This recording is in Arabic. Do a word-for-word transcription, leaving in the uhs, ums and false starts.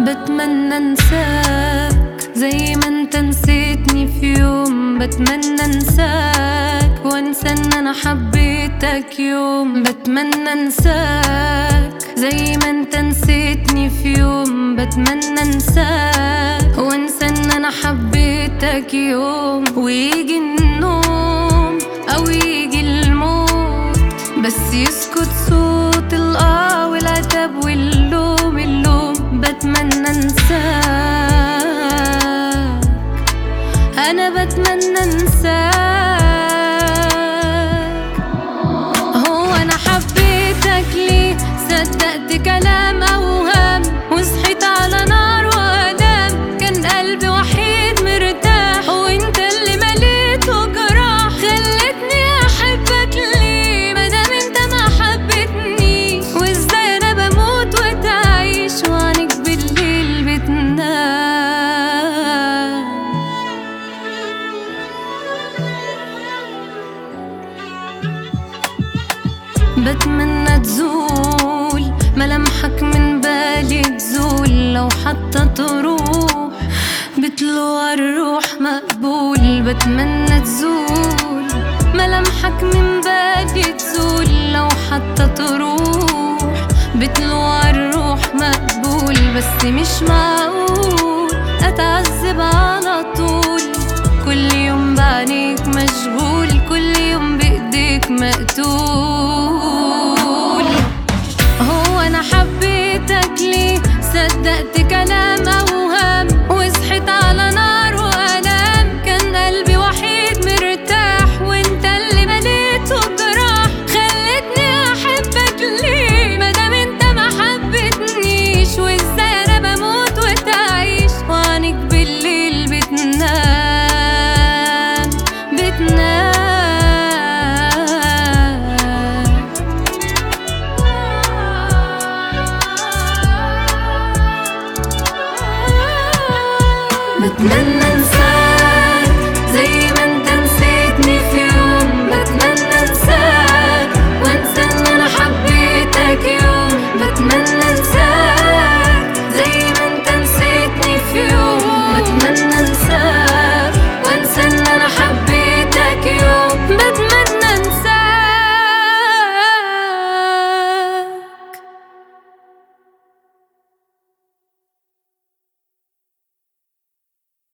بتمنى انساك زي ما انت نسيتني في يوم. بتمنى انساك وانسى ان انا حبيتك يوم. بتمنى انساك زي ما انت نسيتني في يوم. بتمنى انساك وانسى ان انا حبيتك يوم. ويجي النوم او يجي الموت بس يسكت صوت الآه والعتاب واللوم اللوم. بتمنى انساك، انا بتمنى انساك. هو انا حبيتك ليه؟ صدقت كلام اوهام وصحيت على نار والام. كان قلبي وحيد مرتاح وانت اللي مليته جراح. خلتني احبك ليه مادام انت ما حبتنيش؟ وازاي انا بموت وتعيش وعنك بالليل بتنام؟ بتمنى تزول ملامحك من بالي، تزول لو حتى تروح بطلوع الروح مقبول. بتمنى تزول ملامحك من بالي، تزول لو حتى تروح بطلوع الروح مقبول. بس مش معقول اتعذب على طول